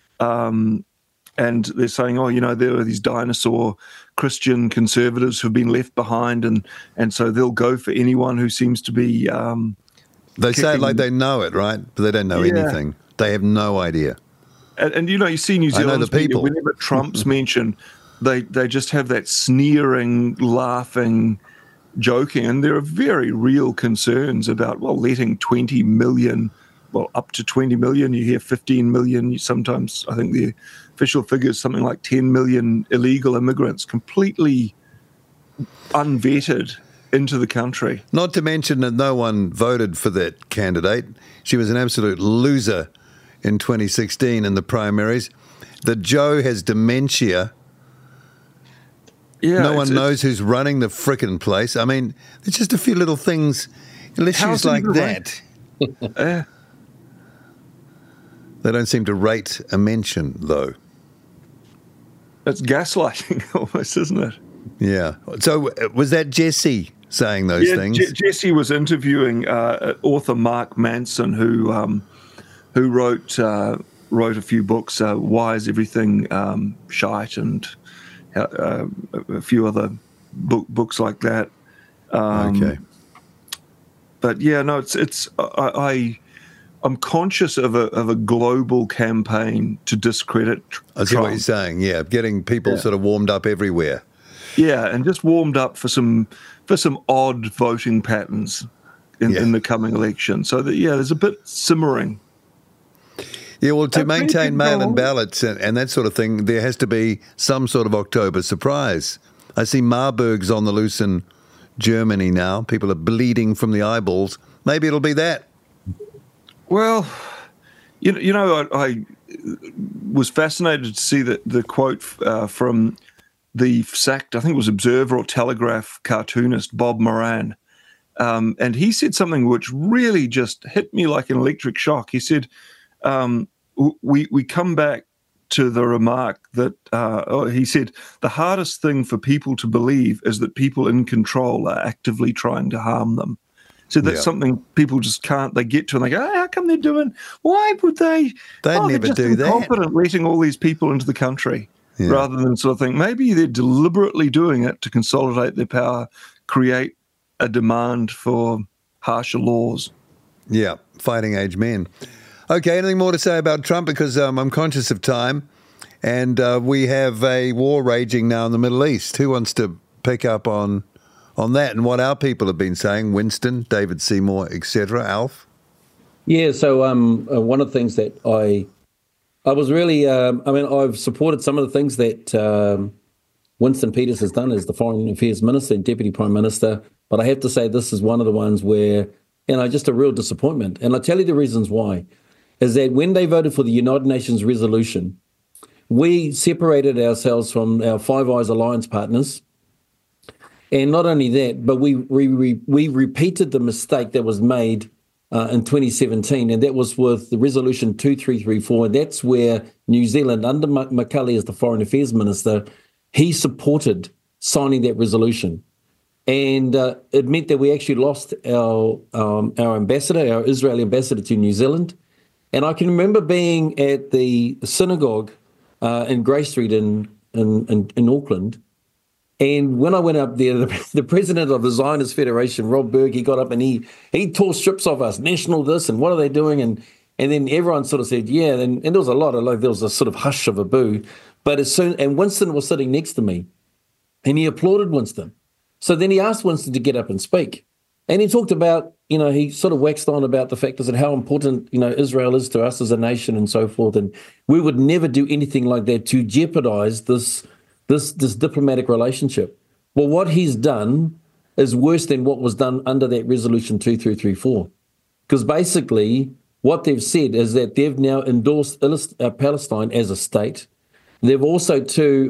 And they're saying, there are these dinosaur Christian conservatives who've been left behind, and so they'll go for anyone who seems to be. They say it like they know it, right? But they don't know anything. They have no idea. And you see New Zealand's media, whenever Trump's mentioned, they just have that sneering, laughing, joking, and there are very real concerns about letting 20 million. Well, up to 20 million, you hear 15 million. Sometimes I think the official figure is something like 10 million illegal immigrants completely unvetted into the country. Not to mention that no one voted for that candidate. She was an absolute loser in 2016 in the primaries. That Joe has dementia. Yeah, no one knows who's running the frickin' place. I mean, there's just a few little things, little issues like that. They don't seem to rate a mention, though. It's gaslighting almost, isn't it? Yeah. So was that Jesse saying those things? Jesse was interviewing author Mark Manson, who wrote a few books, Why Is Everything Shite, and a few other books like that. Okay. But I'm conscious of a global campaign to discredit Trump. I see what you're saying. Yeah, getting people sort of warmed up everywhere. Yeah, and just warmed up for some odd voting patterns in the coming election. So that there's a bit simmering. Yeah, well, to maintain mail-in ballots and that sort of thing, there has to be some sort of October surprise. I see Marburg's on the loose in Germany now. People are bleeding from the eyeballs. Maybe it'll be that. Well, I was fascinated to see the quote from the sacked, I think it was Observer or Telegraph cartoonist Bob Moran. And he said something which really just hit me like an electric shock. He said, we come back to the remark that he said, the hardest thing for people to believe is that people in control are actively trying to harm them. So that's something people just can't, they get to and they go, how come they're doing, why would they? They'd never just do that. Incompetent letting all these people into the country rather than sort of think maybe they're deliberately doing it to consolidate their power, create a demand for harsher laws. Yeah, fighting age men. Okay, anything more to say about Trump? Because I'm conscious of time, and we have a war raging now in the Middle East. Who wants to pick up on that and what our people have been saying? Winston, David Seymour, etc. Alf? Yeah, so one of the things that I was really, I've supported some of the things that Winston Peters has done as the Foreign Affairs Minister and Deputy Prime Minister, but I have to say this is one of the ones where, just a real disappointment. And I'll tell you the reasons why, is that when they voted for the United Nations resolution, we separated ourselves from our Five Eyes Alliance partners. And not only that, but we repeated the mistake that was made in 2017, and that was with the Resolution 2334. And that's where New Zealand, under Macaulay as the Foreign Affairs Minister, he supported signing that resolution. And it meant that we actually lost our ambassador, our Israeli ambassador to New Zealand. And I can remember being at the synagogue in Grey Street in Auckland. And when I went up there, the president of the Zionist Federation, Rob Berg, he got up and he tore strips of us, national this, and what are they doing? And then everyone sort of said, yeah. And there was a lot of, there was a sort of hush of a boo. But and Winston was sitting next to me, and he applauded Winston. So then he asked Winston to get up and speak. And he talked about, he sort of waxed on about the fact that how important, Israel is to us as a nation and so forth. And we would never do anything like that to jeopardize this diplomatic relationship. Well, what he's done is worse than what was done under that Resolution 2334. Because basically what they've said is that they've now endorsed Palestine as a state. They've also,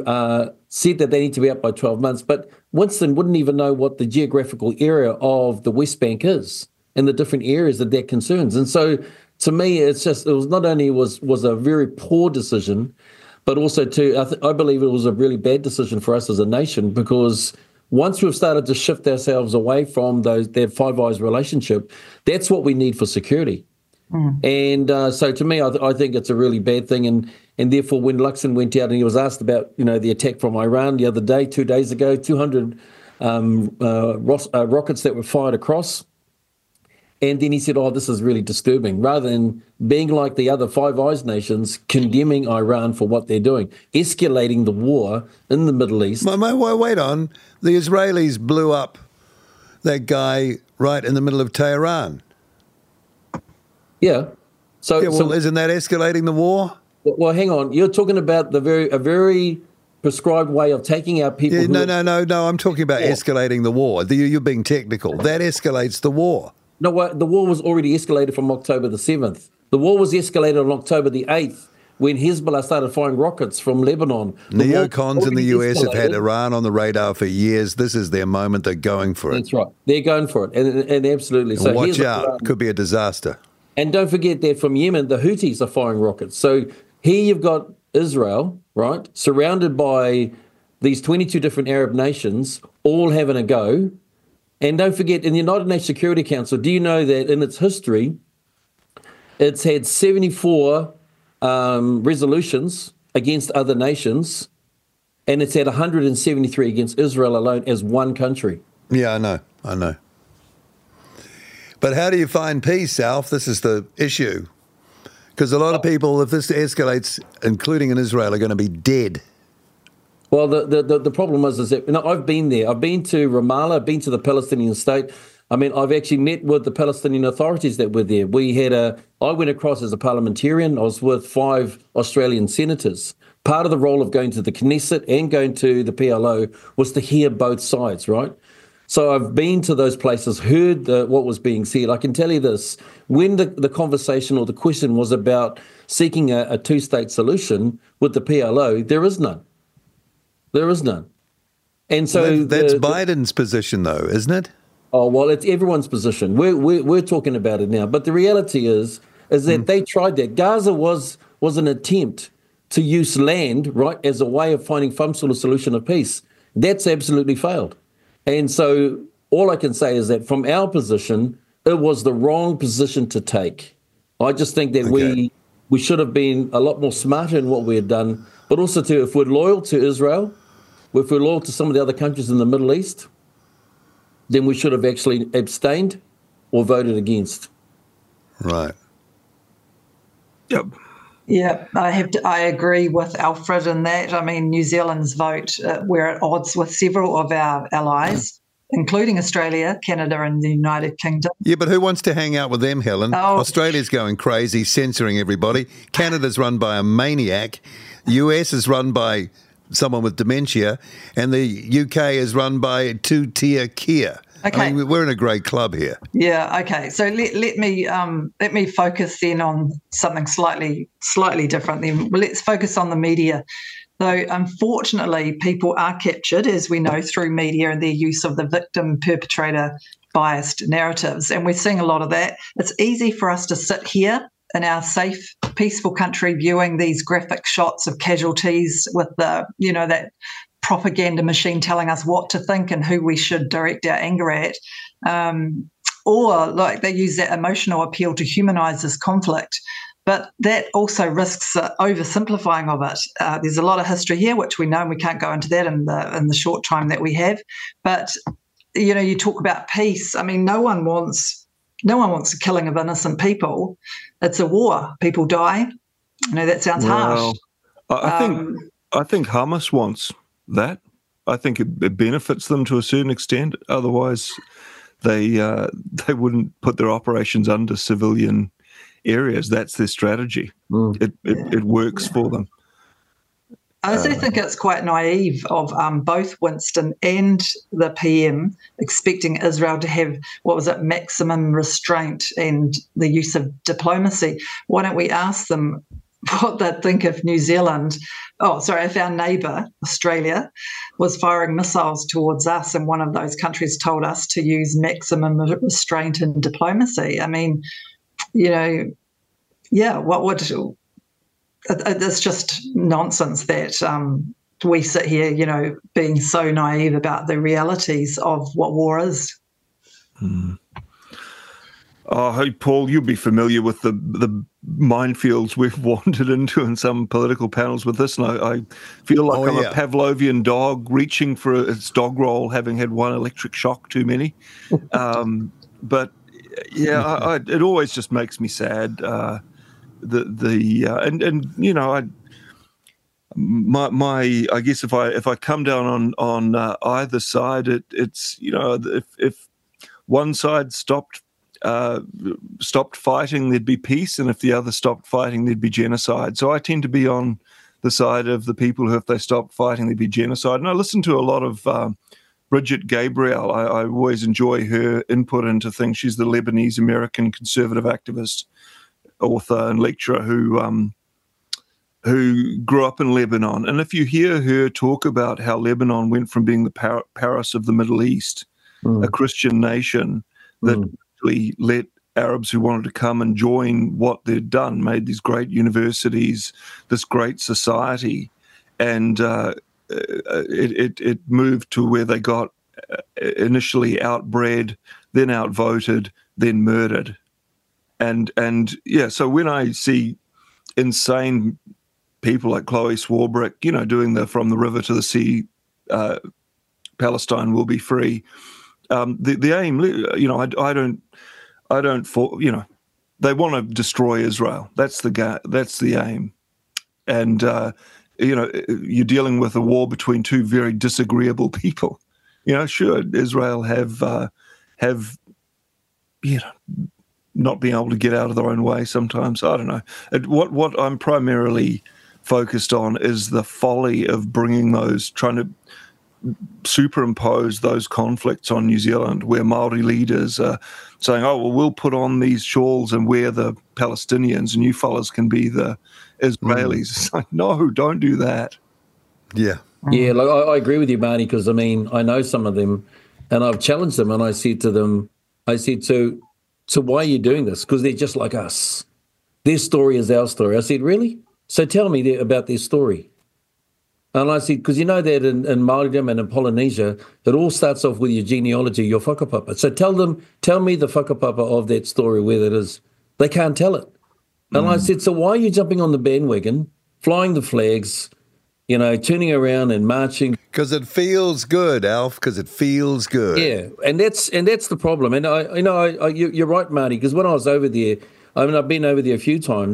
said that they need to be up by 12 months. But Winston wouldn't even know what the geographical area of the West Bank is and the different areas that concerns. And so, to me, it was not only was a very poor decision, but also, I believe it was a really bad decision for us as a nation, because once we've started to shift ourselves away from that Five Eyes relationship, that's what we need for security. And so to me, I think it's a really bad thing. And therefore, when Luxon went out and he was asked about, the attack from Iran the other day, 2 days ago, 200 rockets that were fired across. And then he said, this is really disturbing, rather than being like the other Five Eyes nations, condemning Iran for what they're doing, escalating the war in the Middle East. Wait on. The Israelis blew up that guy right in the middle of Tehran. Yeah. So isn't that escalating the war? Well, hang on. You're talking about a very prescribed way of taking out people. No. I'm talking about escalating the war. You're being technical. That escalates the war. No, the war was already escalated from October the 7th. The war was escalated on October the 8th when Hezbollah started firing rockets from Lebanon. Neocons in the US have had Iran on the radar for years. This is their moment. They're going for it. That's right. They're going for it. And absolutely. So watch out. Could be a disaster. And don't forget that from Yemen, the Houthis are firing rockets. So here you've got Israel, right, surrounded by these 22 different Arab nations, all having a go. And don't forget, in the United Nations Security Council, do you know that in its history, it's had 74 resolutions against other nations, and it's had 173 against Israel alone as one country. Yeah, I know. But how do you find peace, Alf? This is the issue. Because a lot of people, if this escalates, including in Israel, are going to be dead. Well, the problem is that I've been there. I've been to Ramallah, I've been to the Palestinian state. I mean, I've actually met with the Palestinian authorities that were there. I went across as a parliamentarian. I was with 5 Australian senators. Part of the role of going to the Knesset and going to the PLO was to hear both sides, right? So I've been to those places, heard what was being said. I can tell you this, when the conversation or the question was about seeking a two-state solution with the PLO, there is none. There is none. And so that's Biden's position, though, isn't it? Oh, well, it's everyone's position. We're talking about it now. But the reality is that they tried that. Gaza was an attempt to use land, right, as a way of finding some sort of solution of peace. That's absolutely failed. And so all I can say is that from our position, it was the wrong position to take. I just think that we should have been a lot more smarter in what we had done, but also if we're loyal to Israel, if we're loyal to some of the other countries in the Middle East, then we should have actually abstained or voted against. Right. Yep. Yeah, I agree with Alfred in that. I mean, New Zealand's vote, we're at odds with several of our allies, including Australia, Canada, and the United Kingdom. Yeah, but who wants to hang out with them, Helen? Oh. Australia's going crazy, censoring everybody. Canada's run by a maniac. US is run by someone with dementia, and the UK is run by a two-tier Keir. Okay. I mean, we're in a great club here. Yeah. Okay. So let me focus then on something slightly different. Then let's focus on the media. Though unfortunately, people are captured, as we know, through media and their use of the victim-perpetrator biased narratives, and we're seeing a lot of that. It's easy for us to sit here in our safe, peaceful country viewing these graphic shots of casualties with the, that propaganda machine telling us what to think and who we should direct our anger at. Or like they use that emotional appeal to humanize this conflict. But that also risks oversimplifying of it. There's a lot of history here, which we know, and we can't go into that in the short time that we have. But, you talk about peace. I mean, no one wants the killing of innocent people. It's a war. People die. That sounds harsh. I think Hamas wants that. I think it benefits them to a certain extent. Otherwise, they wouldn't put their operations under civilian areas. That's their strategy. It works for them. I also think it's quite naive of both Winston and the PM expecting Israel to have, maximum restraint and the use of diplomacy. Why don't we ask them what they'd think if if our neighbour, Australia, was firing missiles towards us and one of those countries told us to use maximum restraint and diplomacy? I mean, it's just nonsense that we sit here, being so naive about the realities of what war is. Oh, hey, Paul, you'll be familiar with the minefields we've wandered into in some political panels with this, and I feel like I'm a Pavlovian dog reaching for its dog roll, having had one electric shock too many. But yeah, it always just makes me sad. I guess if I come down on either side, it's if one side stopped fighting, there'd be peace, and if the other stopped fighting, there'd be genocide. So I tend to be on the side of the people who, if they stopped fighting, there'd be genocide. And I listen to a lot of Bridget Gabriel. I always enjoy her input into things. She's the Lebanese American conservative activist, author and lecturer who grew up in Lebanon. And if you hear her talk about how Lebanon went from being the Paris of the Middle East, a Christian nation that let Arabs who wanted to come and join what they'd done, made these great universities, this great society, and it moved to where they got initially outbred, then outvoted, then murdered. And so when I see insane people like Chloe Swarbrick, doing the From the River to the Sea, Palestine will be free. The aim, I don't they want to destroy Israel. That's the aim. And, you're dealing with a war between two very disagreeable people. Sure, Israel have not being able to get out of their own way sometimes. I don't know. What I'm primarily focused on is the folly of trying to superimpose those conflicts on New Zealand, where Māori leaders are saying, oh, well, we'll put on these shawls and we're the Palestinians and you fellas can be the Israelis. It's like, no, don't do that. Yeah. Yeah, I agree with you, Barney, because, I know some of them and I've challenged them and I said to them, so why are you doing this? Because they're just like us. Their story is our story. I said, really? So tell me about their story. And I said, because you know that in Māoridom and in Polynesia, it all starts off with your genealogy, your whakapapa. So tell me the whakapapa of that story, where that is. They can't tell it. And I said, so why are you jumping on the bandwagon, flying the flags, turning around and marching? Because it feels good, Alf, because it feels good. Yeah, and that's the problem. And you're right, Marty, because when I was over there, I've been over there a few times,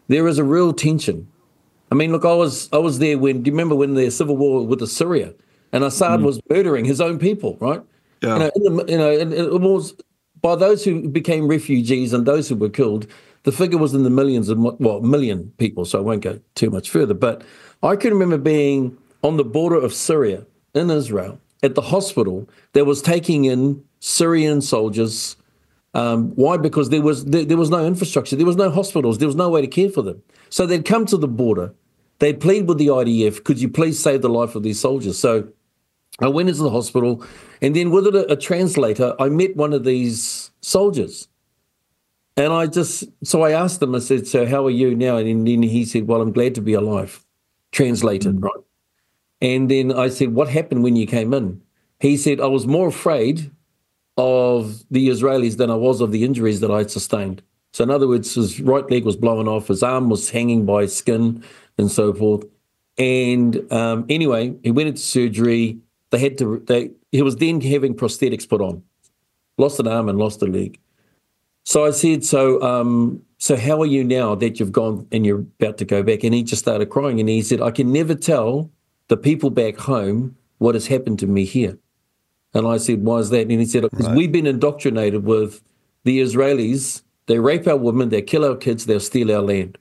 there is a real tension. I mean, look, I was there when, do you remember when the civil war with Syria, and Assad was murdering his own people, right? Yeah. And it was by those who became refugees and those who were killed, the figure was in the millions of, million people, so I won't go too much further. But I can remember being on the border of Syria in Israel at the hospital that was taking in Syrian soldiers. Why? Because there was no infrastructure. There was no hospitals. There was no way to care for them. So they'd come to the border. They'd plead with the IDF, could you please save the life of these soldiers? So I went into the hospital, and then with a translator, I met one of these soldiers. And I asked him, I said, so how are you now? And then he said, well, I'm glad to be alive. Translated, right? And then I said, what happened when you came in? He said, I was more afraid of the Israelis than I was of the injuries that I had sustained. So in other words, his right leg was blown off, his arm was hanging by skin and so forth. And anyway, he went into surgery. He was then having prosthetics put on. Lost an arm and lost a leg. So I said, so how are you now that you've gone and you're about to go back? And he just started crying, and he said, I can never tell the people back home what has happened to me here. And I said, why is that? And he said, because we've been indoctrinated with the Israelis. They rape our women, they kill our kids, they'll steal our land.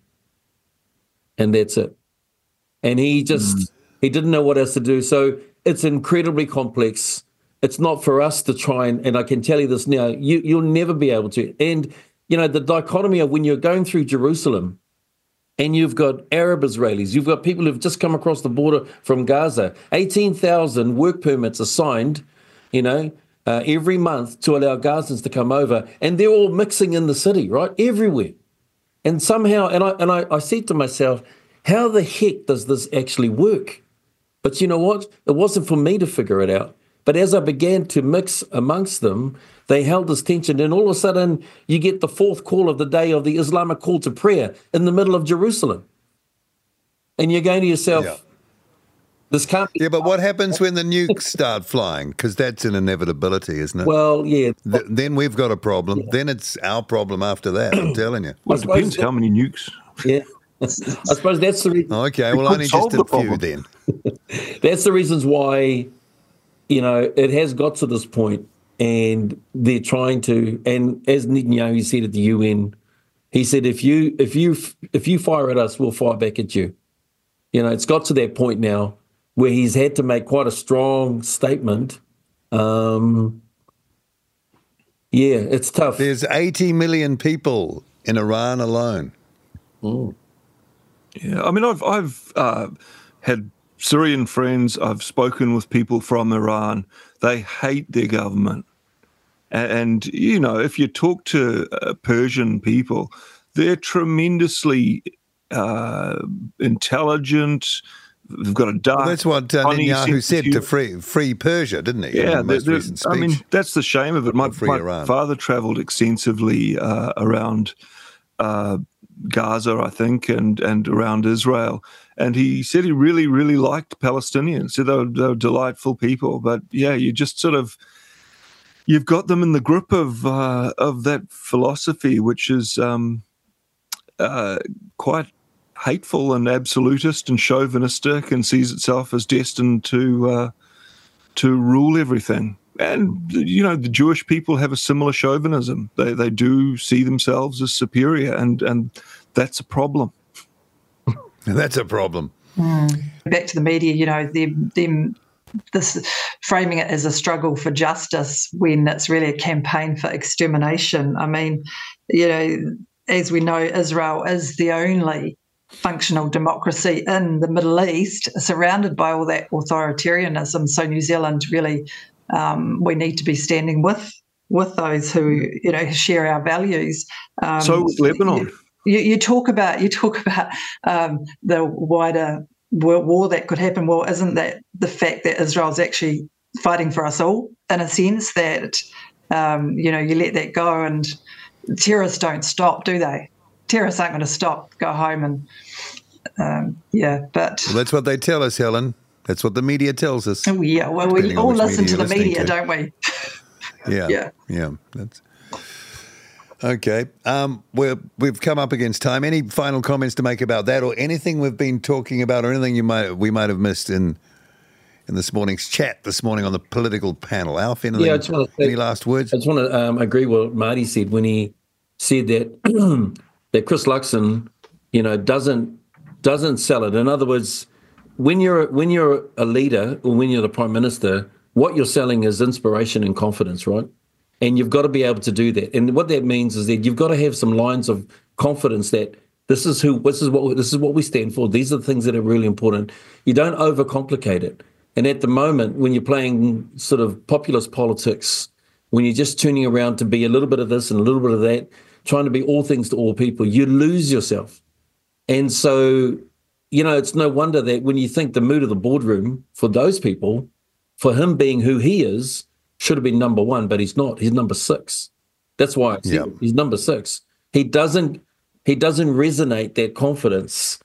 And that's it. And he didn't know what else to do. So it's incredibly complex. It's not for us to try and I can tell you this now, you'll never be able to. And, the dichotomy of when you're going through Jerusalem and you've got Arab Israelis, you've got people who've just come across the border from Gaza, 18,000 work permits are signed, every month to allow Gazans to come over, and they're all mixing in the city, right? Everywhere. And somehow, and I said to myself, how the heck does this actually work? But you know what? It wasn't for me to figure it out. But as I began to mix amongst them, they held this tension, and all of a sudden you get the fourth call of the day of the Islamic call to prayer in the middle of Jerusalem. And you're going to yourself, this can't be. Yeah, but what happens when the nukes start flying? Because that's an inevitability, isn't it? Well, yeah. Then we've got a problem. Yeah. Then it's our problem after that, I'm telling you. Well, it depends how many nukes. Yeah. I suppose that's the reason. Okay, well, only just a few then. That's the reasons why, it has got to this point, and they're trying to, and as Netanyahu said at the UN, he said, if you fire at us, we'll fire back at you. It's got to that point now where he's had to make quite a strong statement. It's tough. There's 80 million people in Iran alone. Mm. Yeah, I mean, I've had Syrian friends. I've spoken with people from Iran. They hate their government. And if you talk to Persian people, they're tremendously intelligent. They've got a dark. Well, that's what Netanyahu said to free Persia, didn't he? Yeah, in the most recent speech. I mean, that's the shame of it. My father travelled extensively around Gaza, I think, and around Israel. And he said he really, really liked Palestinians. So they were delightful people. But yeah, you just sort of, you've got them in the grip of that philosophy, which is quite hateful and absolutist and chauvinistic, and sees itself as destined to rule everything. And the Jewish people have a similar chauvinism. They do see themselves as superior, and that's a problem. That's a problem. Back to the media, them this framing it as a struggle for justice when it's really a campaign for extermination. I mean, as we know, Israel is the only functional democracy in the Middle East, surrounded by all that authoritarianism. So New Zealand really, we need to be standing with those who share our values. So with Lebanon, you talk about the wider war that could happen. Well, isn't that the fact that Israel's actually fighting for us all, in a sense that you let that go, and terrorists don't stop, do they? Terrorists aren't going to stop, go home and, but... Well, that's what they tell us, Helen. That's what the media tells us. Oh, yeah, well, we all listen to the media, don't we? Yeah. That's... Okay. We've come up against time. Any final comments to make about that, or anything we've been talking about, or anything we might have missed in this morning's chat this morning on the political panel? Alf, any last words? I just want to agree with what Marty said when he said that that Chris Luxon, doesn't sell it. In other words, when you're a leader or when you're the Prime Minister, what you're selling is inspiration and confidence, right? And you've got to be able to do that. And what that means is that you've got to have some lines of confidence that this is what we stand for. These are the things that are really important. You don't overcomplicate it. And at the moment, when you're playing sort of populist politics, when you're just tuning around to be a little bit of this and a little bit of that, trying to be all things to all people, you lose yourself. And so, it's no wonder that when you think the mood of the boardroom for those people, for him being who he is, should have been number one, but he's not. He's number 6. That's why he's number 6. He doesn't resonate that confidence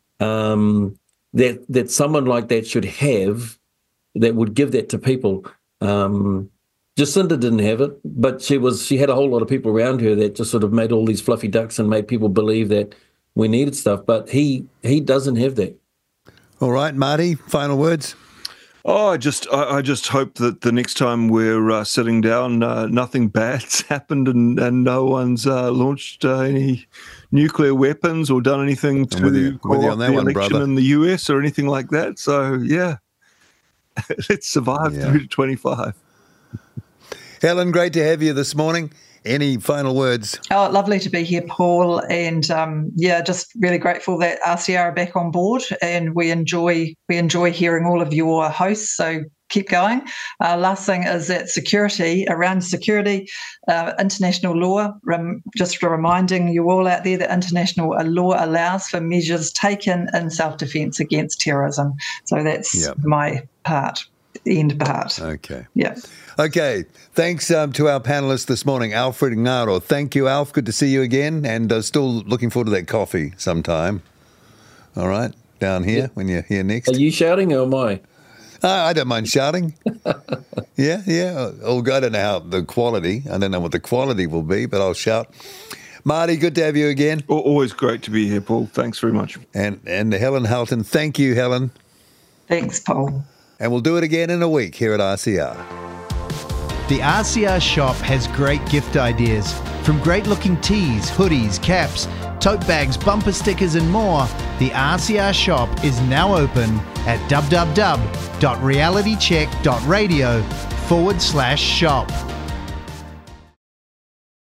that someone like that should have, that would give that to people. Jacinda didn't have it, but she had a whole lot of people around her that just sort of made all these fluffy ducks and made people believe that we needed stuff. But he doesn't have that. All right, Marty, final words. Oh, I just hope that the next time we're sitting down, nothing bad's happened and no one's launched any nuclear weapons or done anything to call off the election in the US or anything like that. So, yeah, let's survive through to 25. Helen, great to have you this morning. Any final words? Oh, lovely to be here, Paul. And just really grateful that RCR are back on board, and we enjoy hearing all of your hosts. So keep going. Last thing is that around security, international law, just reminding you all out there that international law allows for measures taken in self-defence against terrorism. So that's my part. The end part. Okay. Yeah. Okay. Thanks to our panelists this morning, Alfred Ngaro. Thank you, Alf. Good to see you again, and still looking forward to that coffee sometime. All right, down here when you're here next. Are you shouting or am I? I don't mind shouting. Yeah. I don't know how the quality. I don't know what the quality will be, but I'll shout. Marty, good to have you again. Always great to be here, Paul. Thanks very much. And Helen Halton. Thank you, Helen. Thanks, Paul. And we'll do it again in a week here at RCR. The RCR shop has great gift ideas. From great-looking tees, hoodies, caps, tote bags, bumper stickers and more, the RCR shop is now open at www.realitycheck.radio/shop.